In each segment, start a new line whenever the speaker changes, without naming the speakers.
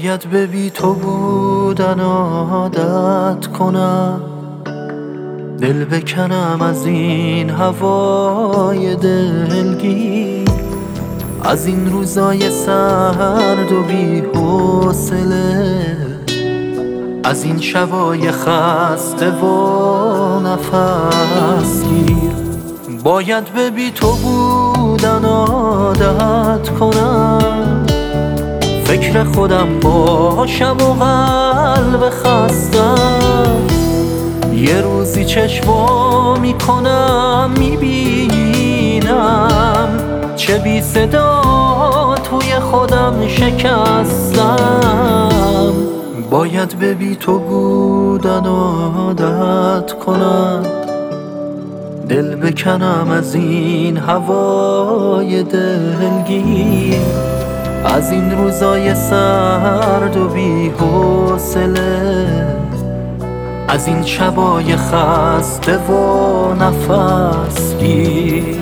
باید به بی تو بودن عادت کنم، دل بکنم از این هوای دلگیر، از این روزای سرد و بی حوصله، از این شبای خسته و نفس گیر. باید به بی تو بودن عادت کنم، فکر خودم باشم و قلب خستم، یه روزی چشمو میکنم میبینم چه بی صدا توی خودم شکستم. باید به بی تو بودن عادت کنم، دل بکنم از این هوای دلگیر، از این روزای سرد و بی حوصله، از این شبای خسته و نفس گیر.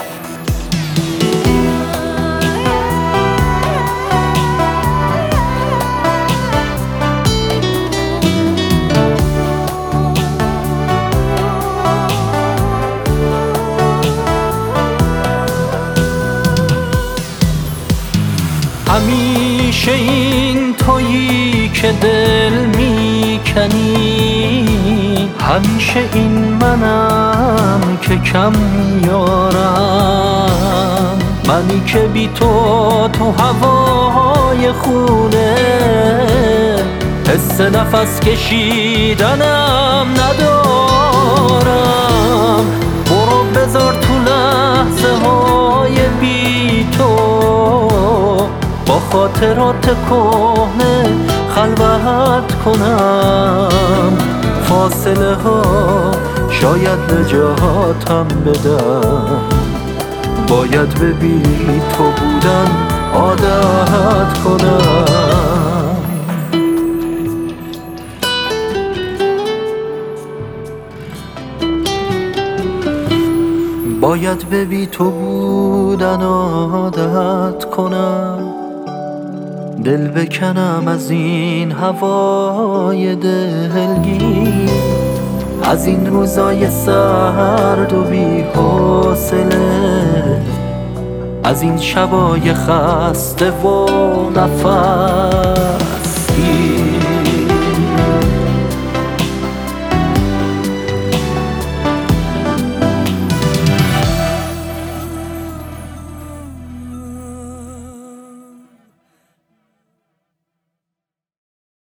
همیشه این تویی که دل میکنی، همیشه این منم که کم میارم، منی که بی تو هوای خونه، حس نفس کشیدنم ندارم. برو بذار تو لحظه های بی تو با خاطرات کهنه خلوت کنم، فاصله ها شاید نجاتم بدن. باید به بی تو بودن عادت کنم. باید به بی تو بودن عادت کنم، دل بکنم از این هوای دلگیر، از این روزای سرد و بی حوصله، از این شبای خسته و نفس گیر.